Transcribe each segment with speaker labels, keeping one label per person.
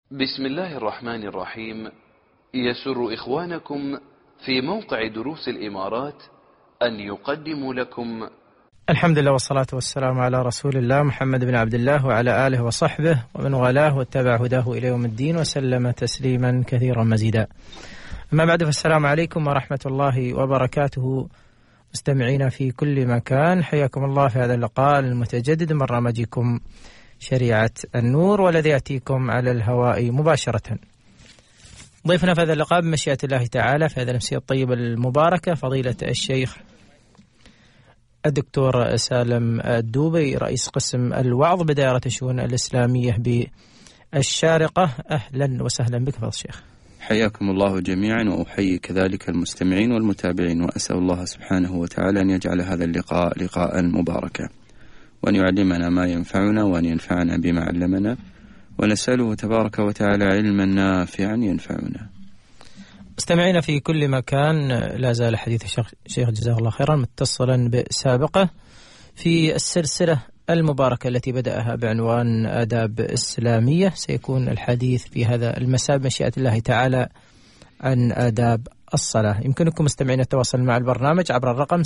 Speaker 1: بسم الله الرحمن الرحيم. يسر إخوانكم في موقع دروس الإمارات أن يقدموا لكم
Speaker 2: الحمد لله والصلاة والسلام على رسول الله محمد بن عبد الله وعلى آله وصحبه ومن والاه واتبع هداه إلى يوم الدين وسلم تسليما كثيرا مزيدا. أما بعد، فالسلام عليكم ورحمة الله وبركاته مستمعين في كل مكان، حياكم الله في هذا اللقاء المتجدد من برنامجكم شريعة النور، والذي يأتيكم على الهواء مباشرة. ضيفنا في هذا اللقاء بمشيئة الله تعالى في هذا الأمسية الطيبة المباركة فضيلة الشيخ الدكتور سالم الدوبي، رئيس قسم الوعظ بدائرة الشؤون الإسلامية بالشارقة. أهلا وسهلا بك فضيلة الشيخ.
Speaker 3: حياكم الله جميعا، وأحيي كذلك المستمعين والمتابعين، وأسأل الله سبحانه وتعالى أن يجعل هذا اللقاء لقاء مباركا، وأن يعلمنا ما ينفعنا، وأن ينفعنا بما علمنا، ونسأله تبارك وتعالى علما نافعا ينفعنا.
Speaker 2: مستمعين في كل مكان، لا زال حديث الشيخ جزاه الله خيرا متصلا بسابقة في السلسلة المباركة التي بدأها بعنوان آداب إسلامية. سيكون الحديث في هذا المساء بمشيئة الله تعالى عن آداب الصلاة. يمكنكم مستمعين التواصل مع البرنامج عبر الرقم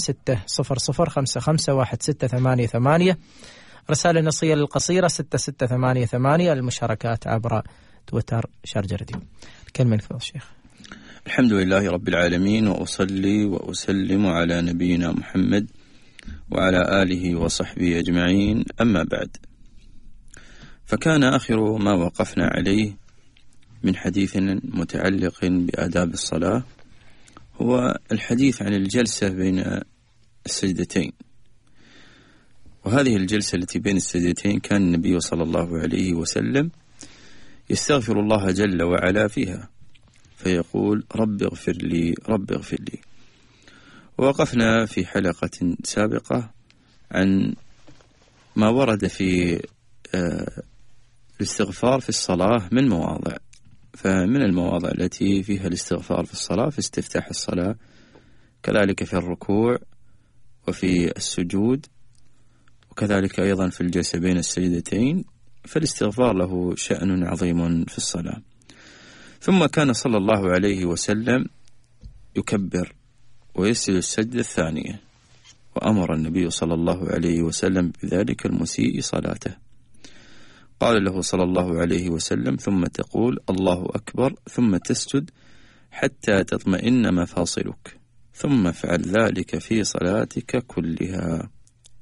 Speaker 2: 600551688، رسالة نصية القصيرة 6688، المشاركات عبر تويتر شارجة راديو. كلمة لك الشيخ.
Speaker 3: الحمد لله رب العالمين، وأصلي وأسلم على نبينا محمد وعلى آله وصحبه أجمعين، أما بعد. فكان آخر ما وقفنا عليه من حديث متعلق بآداب الصلاة هو الحديث عن الجلسة بين السجدتين. وهذه الجلسة التي بين السجدتين كان النبي صلى الله عليه وسلم يستغفر الله جل وعلا فيها، فيقول رب اغفر لي رب اغفر لي. ووقفنا في حلقة سابقة عن ما ورد في الاستغفار في الصلاة من مواضع. فمن المواضع التي فيها الاستغفار في الصلاة في استفتاح الصلاة، كذلك في الركوع وفي السجود، وكذلك أيضا في الجلسة بين السجدتين، فالاستغفار له شأن عظيم في الصلاة. ثم كان صلى الله عليه وسلم يكبر ويسجد السجدة الثانية، وأمر النبي صلى الله عليه وسلم بذلك المسيء صلاته. قال له صلى الله عليه وسلم ثم تقول الله أكبر ثم تسجد حتى تطمئن مفاصلك، ثم افعل ذلك في صلاتك كلها.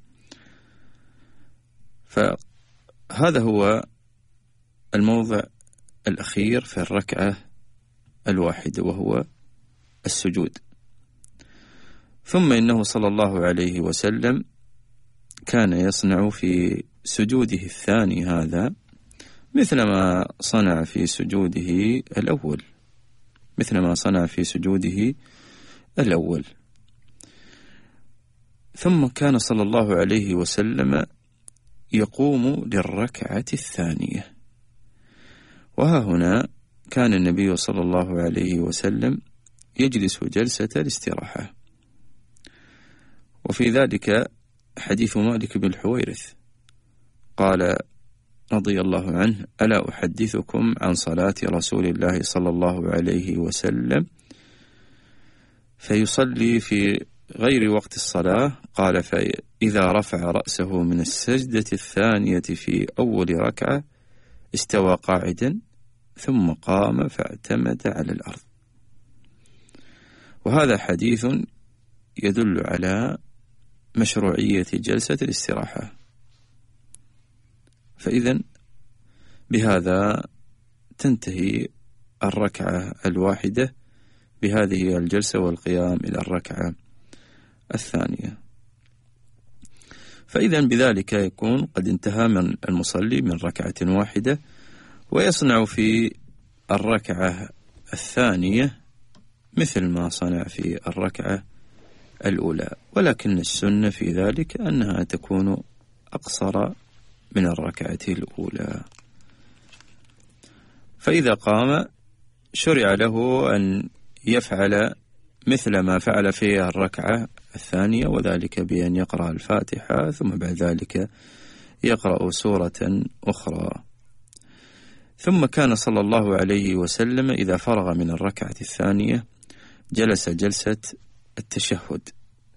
Speaker 3: فهذا هو الموضع الأخير في الركعة الواحدة، وهو السجود. ثم إنه صلى الله عليه وسلم كان يصنع في سجوده الثاني هذا مثل ما صنع في سجوده الأول، ثم كان صلى الله عليه وسلم يقوم للركعة الثانية. وها هنا كان النبي صلى الله عليه وسلم يجلس جلسة الاستراحة. وفي ذلك حديث مالك بن الحويرث قال رضي الله عنه ألا أحدثكم عن صلاة رسول الله صلى الله عليه وسلم فيصلي في غير وقت الصلاة؟ قال فإذا رفع رأسه من السجدة الثانية في أول ركعة استوى قاعدا ثم قام فاعتمد على الأرض. وهذا حديث يدل على مشروعية جلسة الاستراحة. فإذن بهذا تنتهي الركعة الواحدة بهذه الجلسة والقيام إلى الركعة الثانية. فإذن بذلك يكون قد انتهى من المصلي من ركعة واحدة، ويصنع في الركعة الثانية مثل ما صنع في الركعة الأولى، ولكن السنة في ذلك أنها تكون أقصر من الركعة الأولى. فإذا قام شرع له أن يفعل مثل ما فعل في الركعة الثانية، وذلك بأن يقرأ الفاتحة ثم بعد ذلك يقرأ سورة أخرى. ثم كان صلى الله عليه وسلم إذا فرغ من الركعة الثانية جلس جلسة التشهد،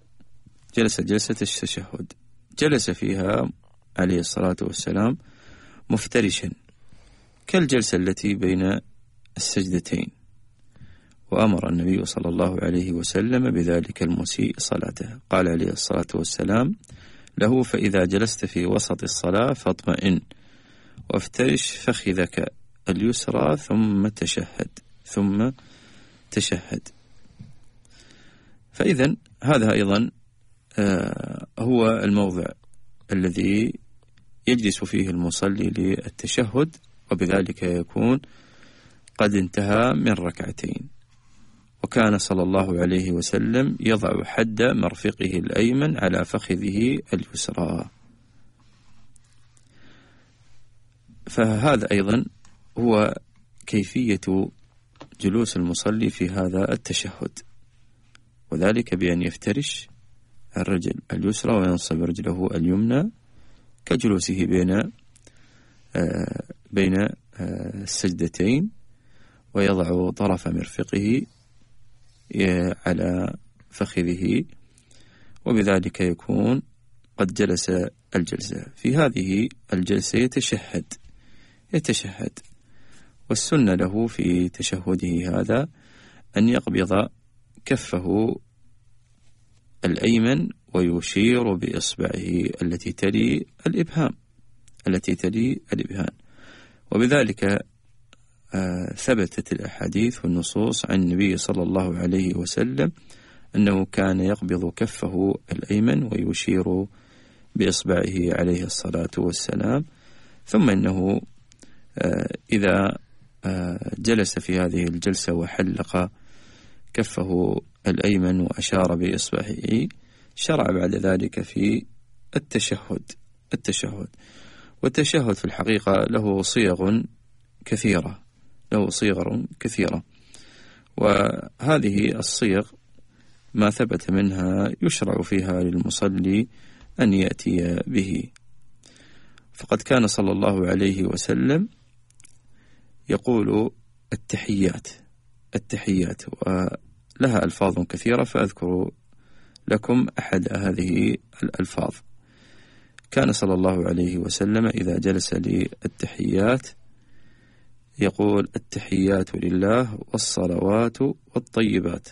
Speaker 3: جلس فيها عليه الصلاة والسلام مفترشا كالجلسة التي بين السجدتين، وأمر النبي صلى الله عليه وسلم بذلك المسيء صلاته. قال عليه الصلاة والسلام له: فإذا جلست في وسط الصلاة فاطمئن وافترش فخذك اليسرى ثم تشهد. فإذن هذا أيضا هو الموضع الذي يجلس فيه المصلي للتشهد، وبذلك يكون قد انتهى من ركعتين. وكان صلى الله عليه وسلم يضع حد مرفقه الأيمن على فخذه اليسرى. فهذا أيضا هو كيفية جلوس المصلي في هذا التشهد، وذلك بأن يفترش الرجل اليسرى وينصب رجله اليمنى كجلوسه بين السجدتين، ويضع طرف مرفقه على فخذه، وبذلك يكون قد جلس الجلسة. في هذه الجلسة يتشهد، والسنة له في تشهده هذا أن يقبض كفه الأيمن ويشير بإصبعه التي تلي الإبهام، وبذلك ثبتت الأحاديث والنصوص عن النبي صلى الله عليه وسلم أنه كان يقبض كفه الأيمن ويشير بإصبعه عليه الصلاة والسلام، ثم إنه إذا جلس في هذه الجلسة وحلق كفه الأيمن وأشار بإصبعه شرع بعد ذلك في التشهد. والتشهد في الحقيقة له صيغ كثيرة، وهذه الصيغ ما ثبت منها يشرع فيها للمصلي أن يأتي به. فقد كان صلى الله عليه وسلم يقول التحيات ولها ألفاظ كثيرة، فأذكر لكم أحد هذه الألفاظ. كان صلى الله عليه وسلم إذا جلس للتحيات يقول: التحيات لله والصلوات والطيبات،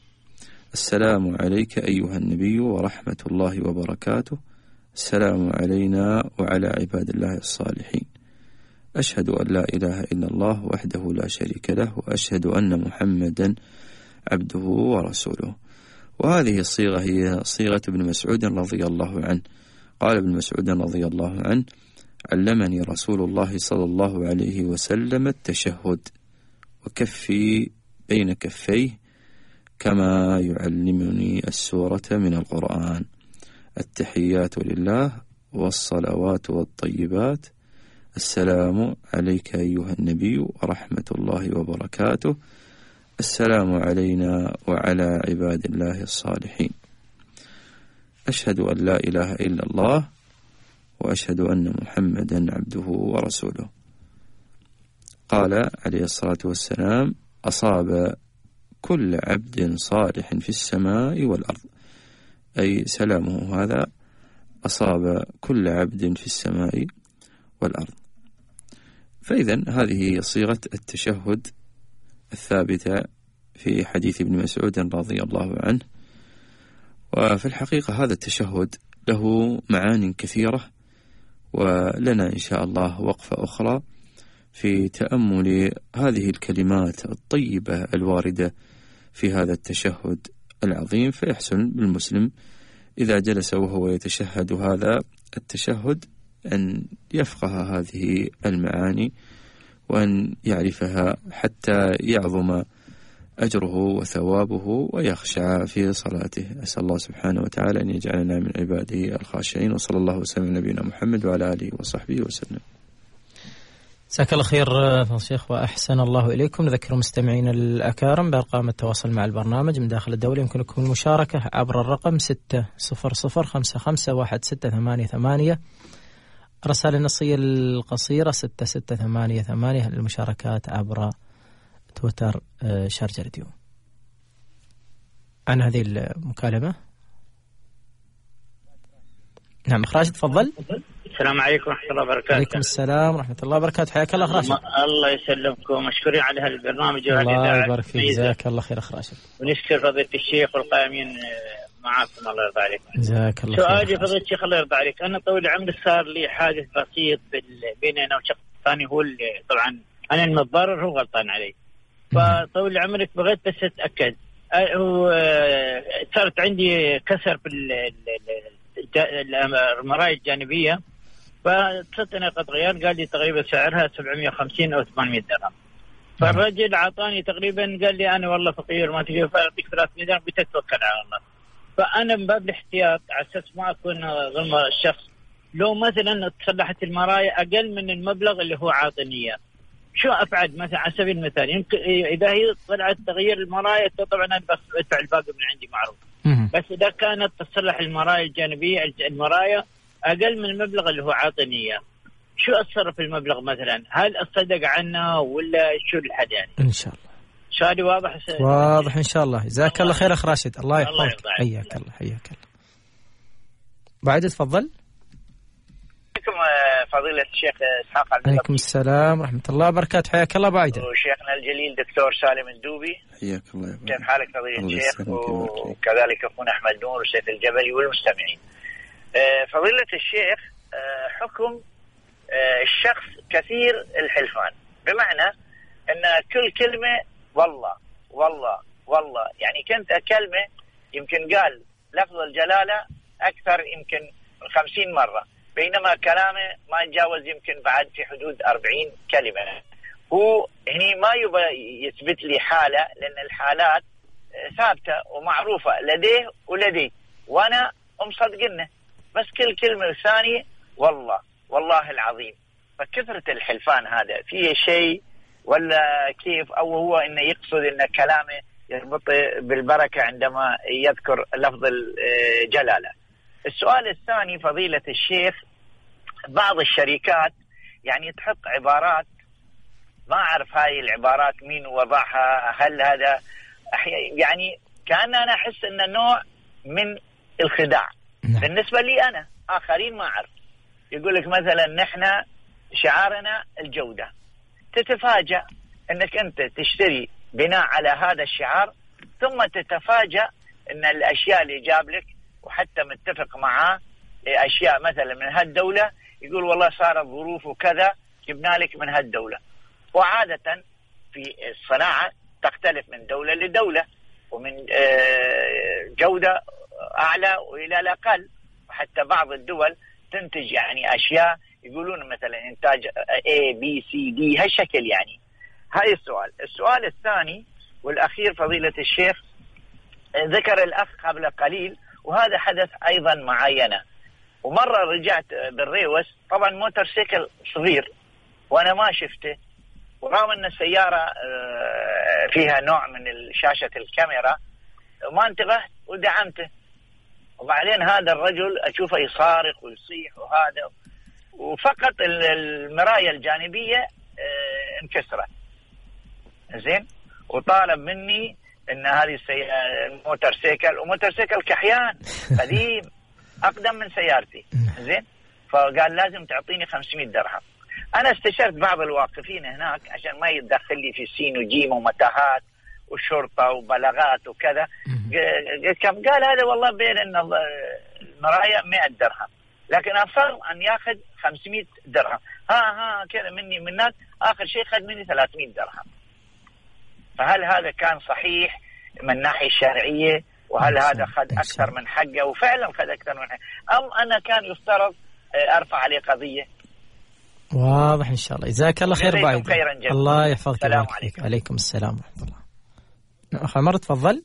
Speaker 3: السلام عليك أيها النبي ورحمة الله وبركاته، السلام علينا وعلى عباد الله الصالحين، أشهد أن لا إله إلا الله وحده لا شريك له، وأشهد أن محمدا عبده ورسوله. وهذه الصيغة هي صيغة ابن مسعود رضي الله عنه. قال ابن مسعود رضي الله عنه: علمني رسول الله صلى الله عليه وسلم التشهد وكفي بين كفيه كما يعلمني السورة من القرآن، التحيات لله والصلوات والطيبات، السلام عليك أيها النبي ورحمة الله وبركاته، السلام علينا وعلى عباد الله الصالحين، أشهد أن لا إله إلا الله وأشهد أن محمدا عبده ورسوله. قال عليه الصلاة والسلام: أصاب كل عبد صالح في السماء والأرض، أي سلامه هذا أصاب كل عبد في السماء والأرض. فإذن هذه صيغة التشهد الثابتة في حديث ابن مسعود رضي الله عنه. وفي الحقيقة هذا التشهد له معان كثيرة، ولنا إن شاء الله وقفة أخرى في تأمل هذه الكلمات الطيبة الواردة في هذا التشهد العظيم. فيحسن بالمسلم إذا جلس وهو يتشهد هذا التشهد أن يفقه هذه المعاني وأن يعرفها حتى يعظم أجره وثوابه ويخشع في صلاته. أسأل الله سبحانه وتعالى أن يجعلنا من عباده الخاشعين، وصلى الله وسلم على نبينا محمد وعلى آله وصحبه وسلم.
Speaker 2: جزاك الله خير فضيلة الشيخ وأحسن الله إليكم. نذكر مستمعين الأكارم بأرقام التواصل مع البرنامج من داخل الدولة. يمكنكم المشاركة عبر الرقم 600551688 الرسائل النصية القصيرة 6688 للمشاركات عبر تويتر شارجة راديو. عن هذه المكالمة. نعم أخ راشد تفضل.
Speaker 4: السلام عليكم ورحمة الله وبركاته.
Speaker 2: عليكم السلام ورحمة الله وبركاته. حياك الله أخ راشد.
Speaker 4: الله يسلمكم، مشكورين على هالبرنامج.
Speaker 2: الله يبارك فيك، جزاك الله خير أخ راشد.
Speaker 4: ونشكر فضيلة الشيخ والقائمين معاكم، الله يرضى عليكم.
Speaker 2: جزاك الله خير.
Speaker 4: سؤالي فضيلة الشيخ الله يرضى عليك، أنا طويل العمر صار لي حادث بسيط بيني أنا وشخص ثاني، هو اللي طبعا أنا المتضرر هو غلطان علي. فطويل عمرك بغيت بس أتأكد، صارت عندي كسر في المرايا الجانبية، فاتصلت أنا قد غيار، قال لي تقريبا سعرها 750 أو 800 درهم. فالرجل عطاني تقريبا، قال لي أنا والله فقير ما تقدر أعطيك 300 درهم، بتتوكل على الله. فأنا من باب الاحتياط على أساس ما أكون ظلم الشخص، لو مثلا تصلحت المرايا أقل من المبلغ اللي هو عاطني، شو أفعل مثلا على سبيل المثال؟ يمكن إذا هي طلعت تغيير المرايا طبعا أنا بس أدفع الباقي من عندي معروف، بس إذا كانت تصلح المرايا الجانبية المرايا أقل من المبلغ اللي هو عاطني، شو أتصرف المبلغ مثلا؟ هل أصدق عنه ولا شو الحد يعني؟
Speaker 2: إن شاء الله.
Speaker 4: سؤالي واضح؟
Speaker 2: واضح إن شاء الله. جزاك الله خير أخ راشد، الله يحفظك. حياك الله حياك الله. بعد تفضل.
Speaker 4: فضيلة الشيخ إسحاق عبد.
Speaker 2: عليكم السلام ورحمة الله وبركاته. حياك الله بعيدا.
Speaker 4: وشيخنا الجليل دكتور سالم الدوبي.
Speaker 3: حياك الله.
Speaker 4: كيف حالك فضيلة الشيخ؟ وكذلك أخونا أحمد نور وسيف الجبلي والمستمعين. فضيلة الشيخ، حكم الشخص كثير الحلفان، بمعنى أن كل كلمة والله والله والله، يعني كنت كلمة يمكن قال لفظ الجلالة أكثر يمكن من 50 مرة، بينما كلامه ما يتجاوز يمكن بعد في حدود 40 كلمة. هو هني ما يبغى يثبت لي حالة، لأن الحالات ثابتة ومعروفة لديه ولدي، وأنا مصدقنه، بس كل كلمة ثانية والله والله العظيم. فكثرة الحلفان هذا فيه شيء ولا كيف؟ أو هو إنه يقصد إن كلامه يربط بالبركة عندما يذكر لفظ الجلالة؟ السؤال الثاني فضيلة الشيخ، بعض الشركات يعني تحط عبارات ما أعرف هاي العبارات مين وضعها، هل هذا يعني كأن أنا أحس إنه نوع من الخداع بالنسبة لي أنا، آخرين ما أعرف. يقول لك مثلا نحن شعارنا الجودة، تتفاجأ أنك أنت تشتري بناء على هذا الشعار، ثم تتفاجأ أن الأشياء اللي جاب لك وحتى متفق معاه أشياء مثلا من هالدولة، يقول والله صارت ظروف وكذا جبنا لك من هالدولة. وعادة في الصناعة تختلف من دولة لدولة، ومن جودة أعلى وإلى الأقل، وحتى بعض الدول تنتج يعني أشياء يقولون مثلا إنتاج A B C D هالشكل يعني. هاي السؤال الثاني والأخير فضيلة الشيخ، ذكر الأخ قبل قليل وهذا حدث أيضا معاينة، ومرة رجعت بالريوس، طبعا موتور سيكل صغير وأنا ما شفته، ورغم أن السيارة فيها نوع من شاشة الكاميرا ما انتبهت ودعمته، وبعدين هذا الرجل أشوفه يصارخ ويصيح وهذا، وفقط المراية الجانبية انكسرت زين، وطالب مني ان هذه الموتور سيكل، وموتور سيكل كحيان قديم اقدم من سيارتي زين، فقال لازم تعطيني 500 درهم. انا استشرت بعض الواقفين هناك عشان ما يتدخل لي في سين وجيم ومتاهات والشرطه وبلاغات وكذا، كم قال هذا والله بين ان المرايا 100 درهم، لكن اصر ان ياخذ 500 درهم، ها كذا مني منك، اخر شيء خذ مني 300 درهم. فهل هذا كان صحيح من الناحيه الشرعيه؟ وهل هذا خذ اكثر من حقه وفعلا خذ اكثر من حقه، ام انا كان يفترض ارفع عليه قضيه؟
Speaker 2: واضح ان شاء الله. جزاك الله خير بعيد. الله يحفظك.
Speaker 4: السلام عليكم.
Speaker 2: عليكم السلام ورحمه الله. اخ عمر تفضل.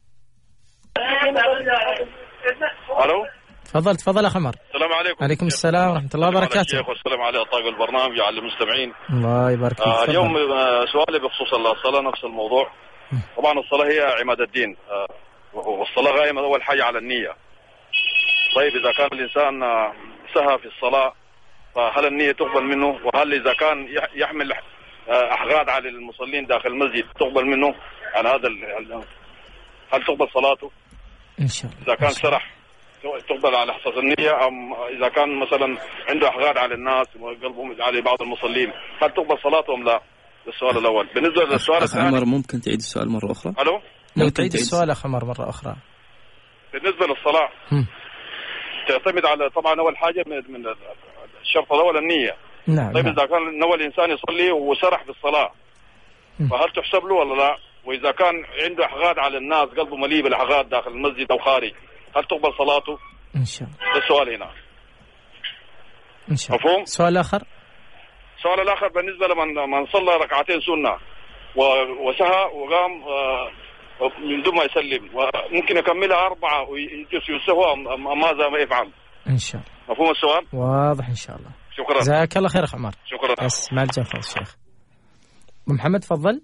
Speaker 5: الو
Speaker 2: تفضل اخ عمر.
Speaker 5: السلام عليكم.
Speaker 2: عليكم السلام ورحمه الله وبركاته.
Speaker 5: شيخ والسلام على طاقم البرنامج وعلى المستمعين.
Speaker 2: الله يبارك فيك.
Speaker 5: اليوم سؤالي بخصوص الصلاه، نفس الموضوع. طبعا الصلاه هي عماد الدين، والصلاه قائمه اول حاجه على النيه. طيب اذا كان الانسان سهى في الصلاه فهل النية تقبل منه؟ وهل إذا كان يحمل أحغاد على المصلين داخل المسجد تقبل منه؟ عن هذا هل تقبل صلاته؟
Speaker 2: إن شاء الله.
Speaker 5: إذا كان سرح تقبل على حسب النية، أم إذا كان مثلا عنده أحغاد على الناس وقلبهم على بعض المصلين هل تقبل صلاته أم لا؟ السؤال الأول. بالنسبة للسؤال الثاني
Speaker 3: عمر ممكن تعيد السؤال مرة أخرى؟
Speaker 5: ألو؟
Speaker 2: لو تعيد السؤال أخ عمر مرة أخرى.
Speaker 5: بالنسبة للصلاة تعتمد على طبعا أول حاجة من الشرط الأول النية.
Speaker 2: نعم.
Speaker 5: طيب
Speaker 2: نعم.
Speaker 5: إذا كان نوى الإنسان يصلي وسرح بالصلاة فهل تحسب له ولا لا؟ وإذا كان عنده أحغاد على الناس قلبه مليء بالأحغاد داخل المسجد أو خارج هل تقبل صلاته؟
Speaker 2: إن شاء الله.
Speaker 5: ده السؤال هنا.
Speaker 2: إن شاء الله.
Speaker 5: مفهوم؟
Speaker 2: السؤال الآخر.
Speaker 5: السؤال الآخر بالنسبة لمن صلى ركعتين سنة وسهى وقام من دون ما يسلم وممكن يكملها 4 ويسهوا ماذا ما يفعل؟
Speaker 2: إن شاء الله.
Speaker 5: مفهوم السؤال؟
Speaker 2: واضح إن شاء الله.
Speaker 5: شكرا.
Speaker 2: جزاك الله خير أخ عمر.
Speaker 5: شكرا.
Speaker 2: بس مع الجنفة الشيخ. محمد تفضل.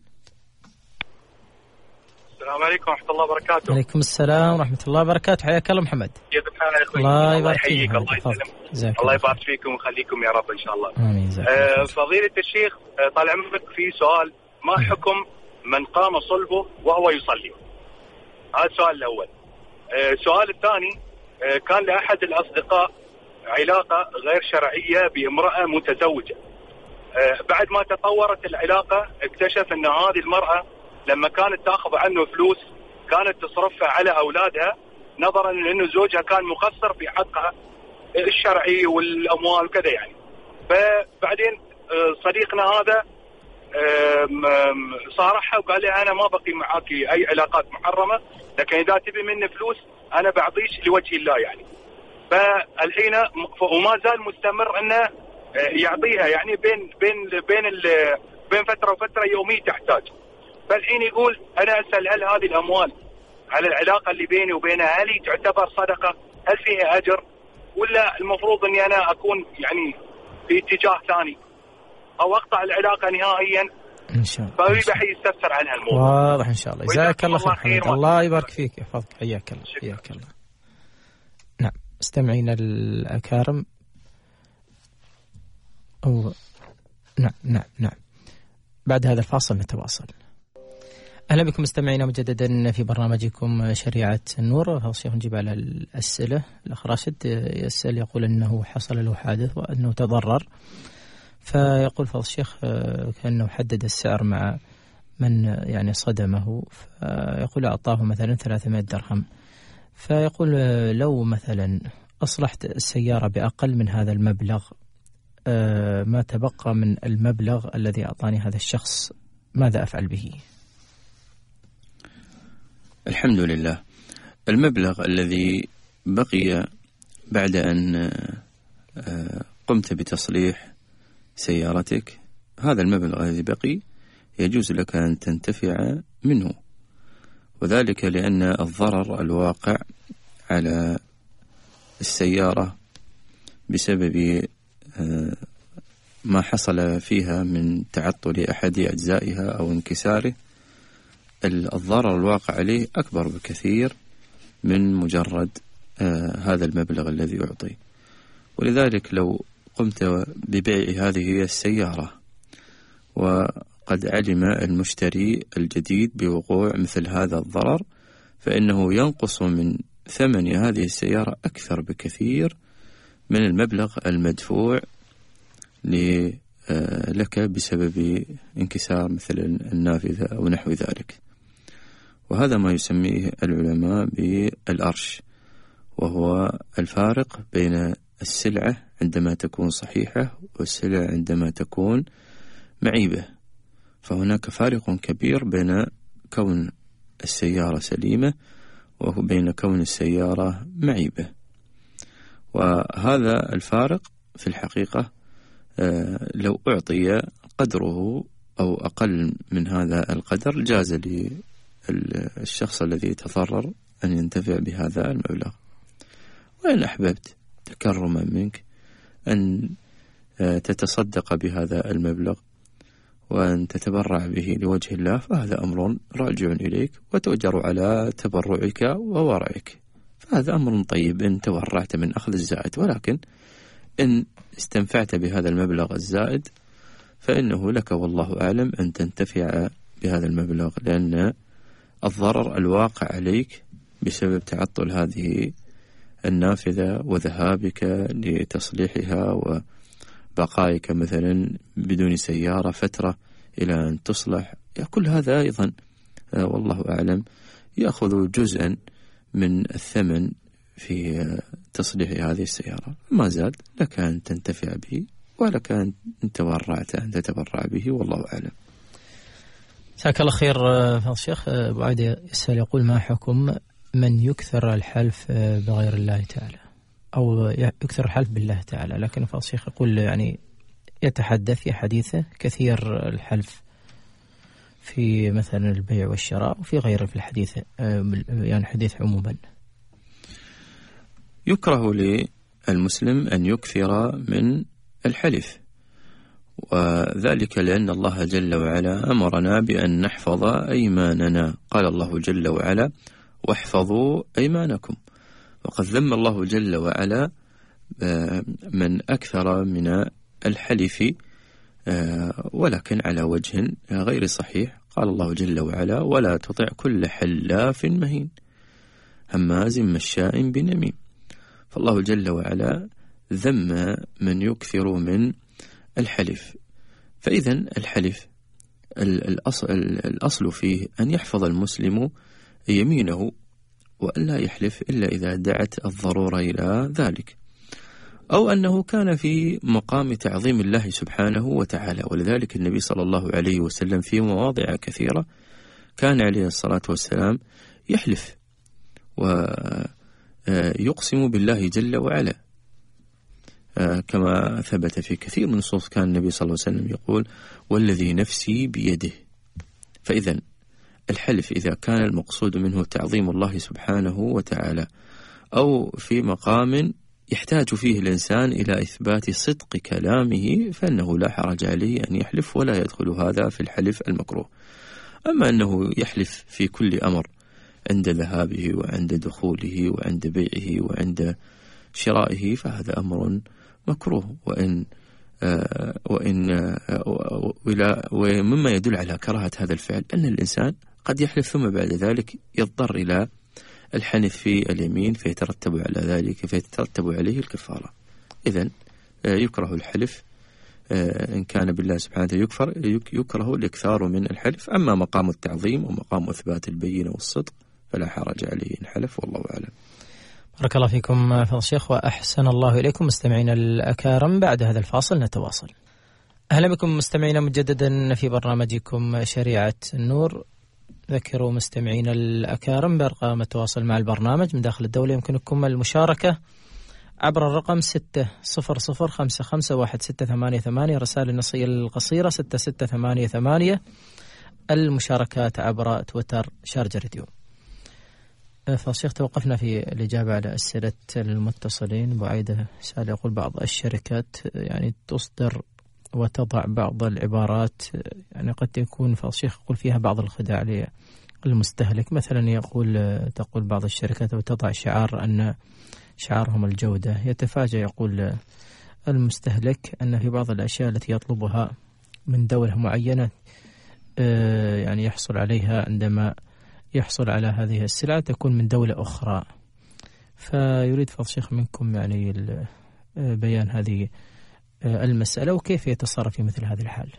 Speaker 6: السلام عليكم ورحمة الله وبركاته.
Speaker 2: عليكم السلام ورحمة الله وبركاته. حياك الله محمد.
Speaker 6: كيف الحال يا أخوي؟
Speaker 2: الله يبارك
Speaker 6: فيك. الله
Speaker 2: يسلمك.
Speaker 6: الله يبارك فيكم ويخليكم يا رب إن شاء الله.
Speaker 2: آمين.
Speaker 6: فضيلة الشيخ طال عمرك في سؤال، ما حكم من قام صلبه وهو يصلي؟ هذا السؤال الأول. السؤال الثاني، كان لأحد الأصدقاء علاقة غير شرعية بامرأة متزوجة. بعد ما تطورت العلاقة اكتشف أن هذه المرأة لما كانت تأخذ عنه فلوس كانت تصرفها على أولادها نظرا لأنه زوجها كان مقصر في حقها الشرعي والأموال وكذا يعني. فبعدين صديقنا هذا صارحها وقال لي أنا ما بقي معاك أي علاقات محرمة، لكن إذا تبي مني فلوس أنا بعطيش لوجه الله يعني. فالحين وما زال مستمر أنه يعطيها يعني بين فترة وفترة يومية تحتاج. فالحين يقول أنا أسأل هل هذه الأموال على العلاقة اللي بيني وبينها هل تعتبر صدقة؟ هل فيها أجر؟ ولا المفروض أني أنا أكون يعني في اتجاه ثاني أو أقطع العلاقة نهائيا؟
Speaker 2: إن شاء الله.
Speaker 6: فأريد أحد يستفسر عن هالموضوع.
Speaker 2: واضح إن شاء الله. جزاك الله خير. الله يبارك فيك يحفظك. حياك الله. حياك الله. نعم مستمعينا الأكارم. نعم بعد هذا الفاصل نتواصل. أهلا بكم مستمعينا مجددا في برنامجكم شريعة النور. هذا الشيخ نجيب على الأسئلة. الأخ راشد يسأل يقول أنه حصل له حادث وأنه تضرر، فيقول فضل الشيخ كأنه حدد السعر مع من يعني صدمه، فيقول أعطاه مثلا 300 درهم، فيقول لو مثلا أصلحت السيارة بأقل من هذا المبلغ ما تبقى من المبلغ الذي أعطاني هذا الشخص ماذا أفعل به؟
Speaker 3: الحمد لله. المبلغ الذي بقي بعد أن قمت بتصليح سيارتك، هذا المبلغ الذي بقي يجوز لك أن تنتفع منه، وذلك لأن الضرر الواقع على السيارة بسبب ما حصل فيها من تعطل أحد أجزائها أو انكساره، الضرر الواقع عليه أكبر بكثير من مجرد هذا المبلغ الذي يعطي. ولذلك لو قمت ببيع هذه السيارة وقد علم المشتري الجديد بوقوع مثل هذا الضرر، فإنه ينقص من ثمن هذه السيارة أكثر بكثير من المبلغ المدفوع لك بسبب انكسار مثل النافذة أو نحو ذلك. وهذا ما يسميه العلماء بالأرش، وهو الفارق بين السلعة عندما تكون صحيحة والسلعة عندما تكون معيبة. فهناك فارق كبير بين كون السيارة سليمة وبين كون السيارة معيبة، وهذا الفارق في الحقيقة لو أعطي قدره أو أقل من هذا القدر جاز للشخص الذي تضرر أن ينتفع بهذا المبلغ. وإن أحببت تكرما منك أن تتصدق بهذا المبلغ وأن تتبرع به لوجه الله فهذا أمر راجع إليك وتؤجر على تبرعك وورعك، فهذا أمر طيب إن تورعت من أخذ الزائد. ولكن إن استنفعت بهذا المبلغ الزائد فإنه لك والله أعلم أن تنتفع بهذا المبلغ، لأن الضرر الواقع عليك بسبب تعطل هذه النافذة وذهابك لتصليحها وبقائك مثلا بدون سيارة فترة إلى أن تصلح، كل هذا أيضا والله أعلم يأخذ جزءا من الثمن في تصليح هذه السيارة. ما زال لك أن تنتفع به ولك أن تبرعت أن تتبرع به والله أعلم.
Speaker 2: جزاك الله خير فضل الشيخ. أبو عادي يسأل يقول: ما حكم من يكثر الحلف بغير الله تعالى أو يكثر الحلف بالله تعالى، لكن فضل الشيخ يقول يعني يتحدث في حديثه كثير الحلف في مثلا البيع والشراء وفي غيره في الحديث، يعني حديث عموما.
Speaker 3: يكره للمسلم أن يكثر من الحلف، وذلك لأن الله جل وعلا أمرنا بأن نحفظ أيماننا. قال الله جل وعلا: واحفظوا أيمانكم. وقد ذم الله جل وعلا من أكثر من الحلف، ولكن على وجه غير صحيح. قال الله جل وعلا: ولا تطع كل حلاف مهين هماز مشاء بنميم. فالله جل وعلا ذم من يكثر من الحلف. فإذا الحلف الأصل فيه أن يحفظ المسلم يمينه وأن لا يحلف إلا إذا دعت الضرورة إلى ذلك، أو أنه كان في مقام تعظيم الله سبحانه وتعالى. ولذلك النبي صلى الله عليه وسلم في مواضع كثيرة كان عليه الصلاة والسلام يحلف ويقسم بالله جل وعلا، كما ثبت في كثير من النصوص كان النبي صلى الله عليه وسلم يقول: والذي نفسي بيده. فإذا الحلف إذا كان المقصود منه تعظيم الله سبحانه وتعالى، أو في مقام يحتاج فيه الإنسان إلى إثبات صدق كلامه، فإنه لا حرج عليه أن يحلف ولا يدخل هذا في الحلف المكروه. أما أنه يحلف في كل أمر عند ذهابه وعند دخوله وعند بيعه وعند شرائه فهذا أمر مكروه. ومما يدل على كراهة هذا الفعل أن الإنسان قد يحلف ثم بعد ذلك يضطر إلى الحنث في اليمين فيترتب على ذلك فيترتب عليه الكفارة. إذن يكره الحلف إن كان بالله سبحانه يكره الإكثار من الحلف. أما مقام التعظيم ومقام إثبات البينة والصدق فلا حرج عليه إن حلف والله أعلم.
Speaker 2: بارك الله فيكم فضل الشيخ وأحسن الله إليكم مستمعين الأكارم. بعد هذا الفاصل نتواصل. أهلا بكم مستمعين مجددا في برنامجكم شريعة النور. ذكروا مستمعين الأكارم بأرقام التواصل مع البرنامج من داخل الدولة. يمكنكم المشاركة عبر الرقم 6005516888، رسائل النصية القصيرة 6688، المشاركات عبر تويتر شارجة راديو. فالشيخ توقفنا في الإجابة على أسئلة المتصلين. بعيدة سأل يقول: بعض الشركات يعني تصدر وتضع بعض العبارات يعني قد يكون فالشيخ يقول فيها بعض الخداع للمستهلك، مثلا تقول بعض الشركات وتضع شعار أن شعارهم الجودة، يتفاجأ يقول المستهلك أن في بعض الأشياء التي يطلبها من دولة معينة يعني يحصل عليها عندما يحصل على هذه السلعة تكون من دولة أخرى. فيريد فضل الشيخ منكم يعني بيان هذه المسألة وكيف يتصرف في مثل هذه الحال.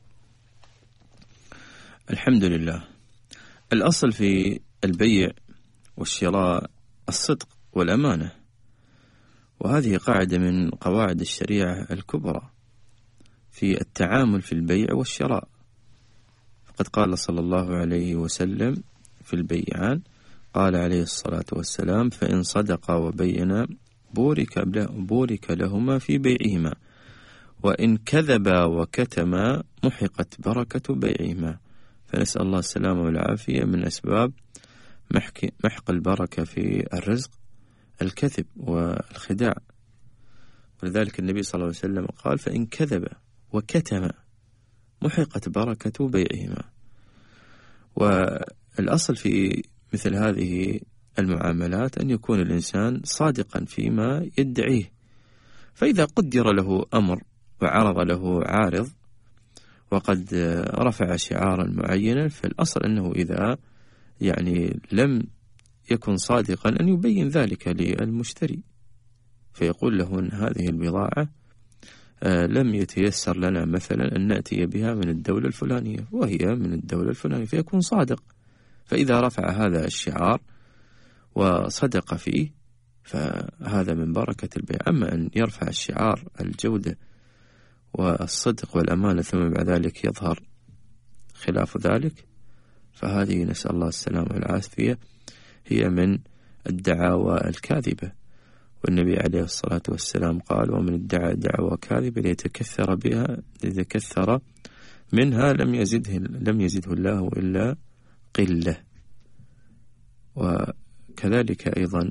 Speaker 3: الحمد لله. الأصل في البيع والشراء الصدق والأمانة، وهذه قاعدة من قواعد الشريعة الكبرى في التعامل في البيع والشراء. فقد قال صلى الله عليه وسلم في البيعان، قال عليه الصلاة والسلام: فإن صدقا وبينا بورك لهما في بيعهما، وإن كذبا وكتما محقت بركة بيعهما. فنسأل الله السلامة والعافية من أسباب محق البركة في الرزق الكذب والخداع. ولذلك النبي صلى الله عليه وسلم قال: فإن كذب وكتم محقت بركة بيعهما. والأصل في مثل هذه المعاملات أن يكون الإنسان صادقا فيما يدعيه، فإذا قدر له أمر وعرض له عارض وقد رفع شعارا معينا، فالأصل أنه إذا يعني لم يكن صادقا أن يبين ذلك للمشتري، فيقول له أن هذه البضاعة لم يتيسر لنا مثلا أن نأتي بها من الدولة الفلانية وهي من الدولة الفلانية، فيكون صادق. فإذا رفع هذا الشعار وصدق فيه فهذا من بركة البيع. أما أن يرفع الشعار الجودة والصدق والأمانة ثم بعد ذلك يظهر خلاف ذلك، فهذه نسأل الله السلامة والعافية هي من الدعاوى الكاذبة. والنبي عليه الصلاة والسلام قال: ومن ادعى دعوى كاذبة ليتكثر منها لم يزده الله إلا قلة. وكذلك أيضا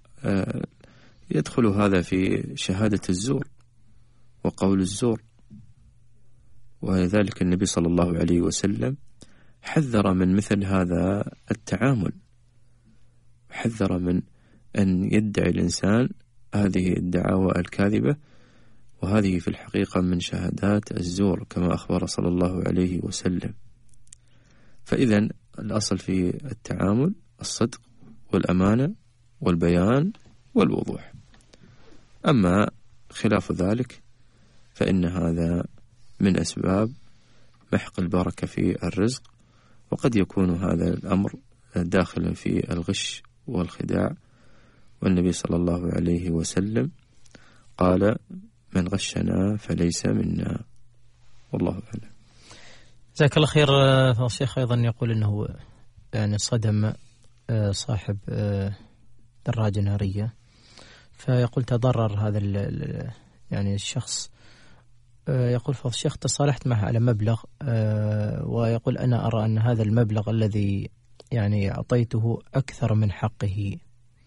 Speaker 3: يدخل هذا في شهادة الزور وقول الزور، ولذلك النبي صلى الله عليه وسلم حذر من مثل هذا التعامل، حذر من أن يدعي الإنسان هذه الدعاوى الكاذبة، وهذه في الحقيقة من شهادات الزور كما أخبر صلى الله عليه وسلم. فإذن الأصل في التعامل الصدق والأمانة والبيان والوضوح. أما خلاف ذلك فإن هذا من أسباب محق البركة في الرزق، وقد يكون هذا الأمر داخلا في الغش والخداع. والنبي صلى الله عليه وسلم قال: من غشنا فليس منا. والله أعلم.
Speaker 2: جزاك الله خير. الشيخ أيضا يقول أنه يعني صدم صاحب دراجة نارية، فيقول تضرر هذا يعني الشخص. يقول فضل الشيخ تصالحت معه على مبلغ، ويقول أنا أرى أن هذا المبلغ الذي يعني أعطيته أكثر من حقه،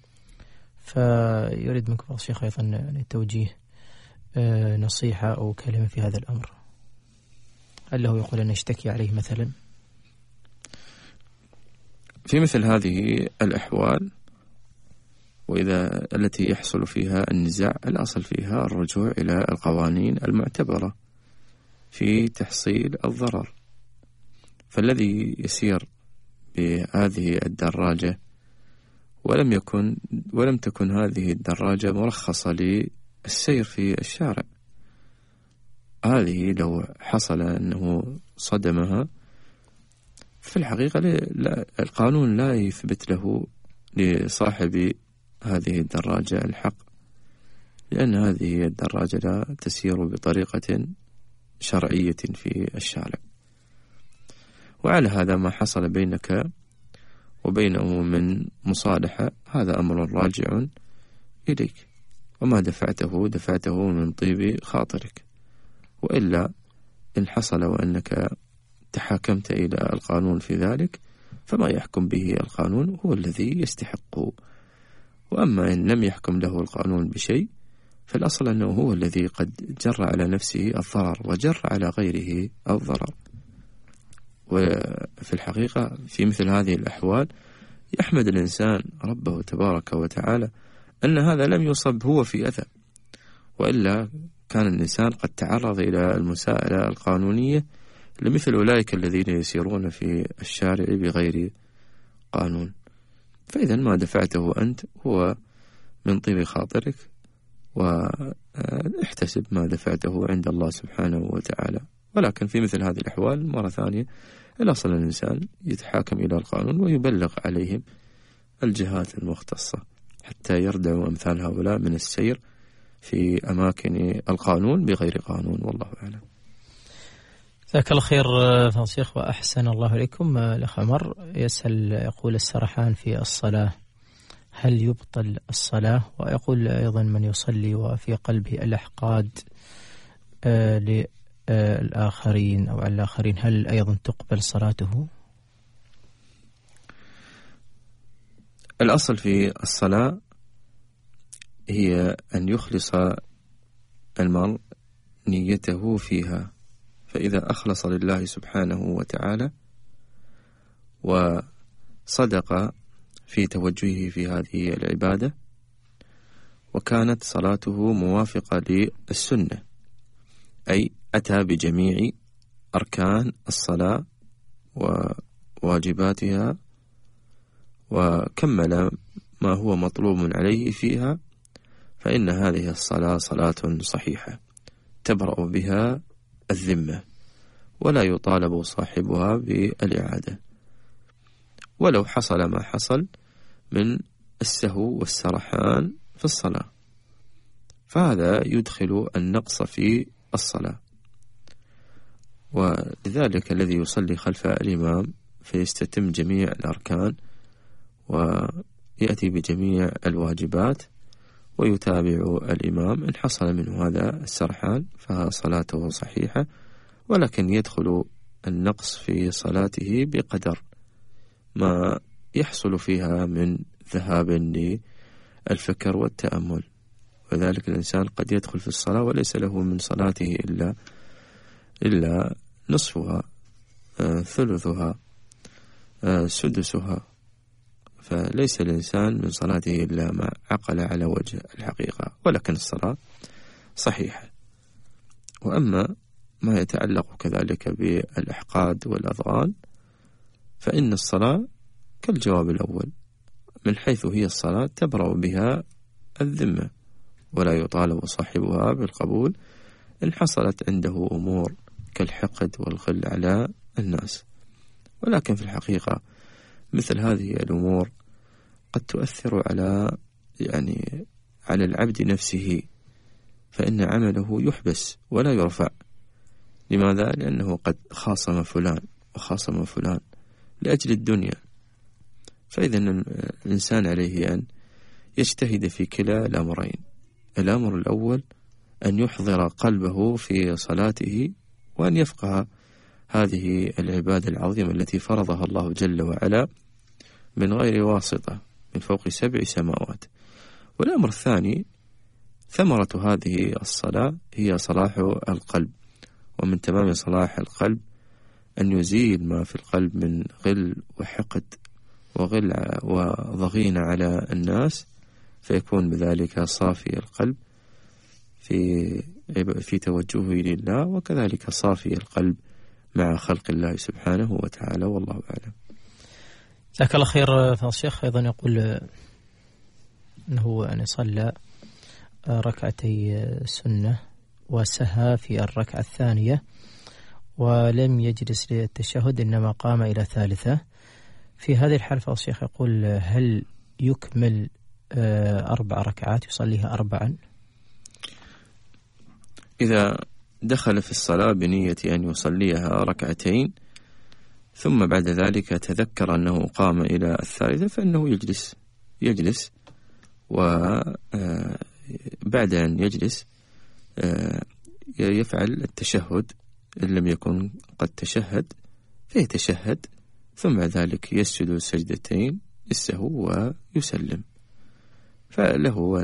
Speaker 2: فيريد منك فضل الشيخ أيضا يعني توجيه نصيحة أو كلمة في هذا الأمر. هل له يقول أن يشتكي عليه مثلا؟
Speaker 3: في مثل هذه الأحوال وإذا التي يحصل فيها النزاع، الأصل فيها الرجوع إلى القوانين المعتبرة في تحصيل الضرر. فالذي يسير بهذه الدراجة ولم تكن هذه الدراجة مرخصة للسير في الشارع، هذه لو حصل أنه صدمها في الحقيقة القانون لا يثبت له لصاحب هذه الدراجة الحق، لأن هذه الدراجة لا تسير بطريقة شرعية في الشارع. وعلى هذا ما حصل بينك وبينه من مصالحة هذا أمر راجع إليك، وما دفعته من طيب خاطرك. وإلا إن حصل وأنك تحاكمت إلى القانون في ذلك فما يحكم به القانون هو الذي يستحقه. وأما إن لم يحكم له القانون بشيء فالأصل أنه هو الذي قد جر على نفسه الضرر وجر على غيره الضرر. وفي الحقيقة في مثل هذه الأحوال يحمد الإنسان ربه تبارك وتعالى أن هذا لم يصب هو في أذى، وإلا كان الإنسان قد تعرض إلى المساءلة القانونية لمثل أولئك الذين يسيرون في الشارع بغير قانون. فإذا ما دفعته أنت هو من طيب خاطرك، واحتسب ما دفعته عند الله سبحانه وتعالى. ولكن في مثل هذه الأحوال مرة ثانية الأصل الإنسان يتحاكم إلى القانون ويبلغ عليهم الجهات المختصة حتى يردعوا أمثال هؤلاء من السير في أماكن القانون بغير قانون. والله أعلم.
Speaker 2: جزاك الله خير فضل الشيخ وأحسن الله إليكم. الأخ عمر يسأل يقول السرحان في الصلاة هل يبطل الصلاة؟ ويقول أيضا من يصلي وفي قلبه الأحقاد للآخرين أو على الآخرين هل أيضا تقبل صلاته؟
Speaker 3: الأصل في الصلاة هي أن يخلص المرء نيته فيها، فإذا أخلص لله سبحانه وتعالى وصدق في توجهه في هذه العبادة وكانت صلاته موافقة للسنة، أي أتى بجميع أركان الصلاة وواجباتها وكمل ما هو مطلوب عليه فيها، فإن هذه الصلاة صلاة صحيحة تبرأ بها الذمة، ولا يطالب صاحبها بالإعادة، ولو حصل ما حصل من السهو والسرحان في الصلاة، فهذا يدخل النقص في الصلاة. ولذلك الذي يصلي خلف الإمام فيستتم جميع الأركان ويأتي بجميع الواجبات ويتابع الإمام، إن حصل منه هذا السرحان فصلاته صحيحة، ولكن يدخل النقص في صلاته بقدر ما يحصل فيها من ذهاب للفكر والتأمل. وذلك الإنسان قد يدخل في الصلاة وليس له من صلاته إلا نصفها، ثلثها، سدسها، فليس الإنسان من صلاته إلا ما عقل على وجه الحقيقة، ولكن الصلاة صحيحة. وأما ما يتعلق كذلك بالأحقاد والأضغان فإن الصلاة كالجواب الأول، من حيث هي الصلاة تبرأ بها الذمة، ولا يطالب صاحبها بالقبول إن حصلت عنده أمور كالحقد والغل على الناس. ولكن في الحقيقة مثل هذه الأمور قد تؤثر على العبد نفسه، فإن عمله يحبس ولا يرفع. لماذا؟ لأنه قد خاصم فلان وخاصم فلان لأجل الدنيا. فإذا الإنسان عليه أن يجتهد في كلا الأمرين. الأمر الأول أن يحضر قلبه في صلاته، وأن يفقه هذه العبادة العظيمة التي فرضها الله جل وعلا من غير واسطة من فوق 7 سماوات. والأمر الثاني ثمرة هذه الصلاة هي صلاح القلب، ومن تمام صلاح القلب أن يزيل ما في القلب من غل وحقد وغل وضغينة على الناس، فيكون بذلك صافي القلب في توجهه لله، وكذلك صافي القلب مع خلق الله سبحانه وتعالى، والله أعلم.
Speaker 2: جزاك الله خير. فالشيخ أيضا يقول أنه أن صلى ركعتي سنة وسهى في الركعة الثانية ولم يجلس للتشهد، إنما قام إلى ثالثة. في هذه الحالة فالشيخ يقول هل يكمل 4 ركعات يصليها 4؟
Speaker 3: إذا دخل في الصلاة بنية أن يصليها 2 ركعتين ثم بعد ذلك تذكر أنه قام إلى الثالثة فإنه يجلس وبعد أن يجلس يفعل التشهد إن لم يكن قد تشهد فيتشهد، ثم بعد ذلك يسجد السجدتين للسهو ويسلم. فله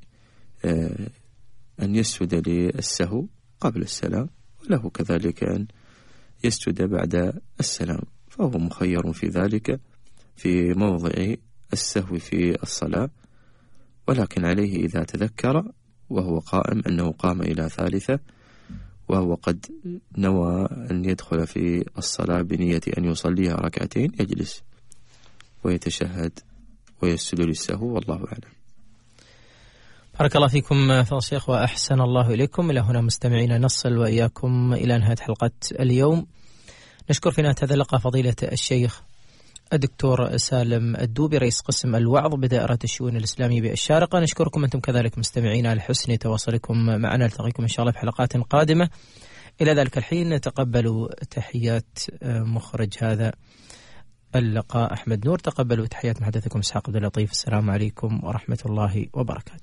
Speaker 3: أن يسجد للسهو قبل السلام، وله كذلك أن يسجد بعد السلام، فهو مخير في ذلك في موضع السهو في الصلاة. ولكن عليه إذا تذكر وهو قائم أنه قام إلى ثالثة وهو قد نوى أن يدخل في الصلاة بنية أن يصليها 2 ركعتين يجلس ويتشهد ويسجد للسهو، والله أعلم.
Speaker 2: بارك الله فيكم فضيلة الشيخ وأحسن الله إليكم. إلى هنا مستمعينا نصل وإياكم إلى نهاية حلقة اليوم. نشكر في نهاية هذا اللقاء فضيلة الشيخ الدكتور سالم الدوبي رئيس قسم الوعظ بدائرة الشؤون الإسلامية بالشارقة. نشكركم أنتم كذلك مستمعين على حسن تواصلكم معنا. نلتقيكم إن شاء الله في حلقات قادمة. إلى ذلك الحين تقبلوا تحيات مخرج هذا اللقاء أحمد نور، تقبلوا تحيات محدثكم إسحاق عبد اللطيف. السلام عليكم ورحمة الله وبركاته.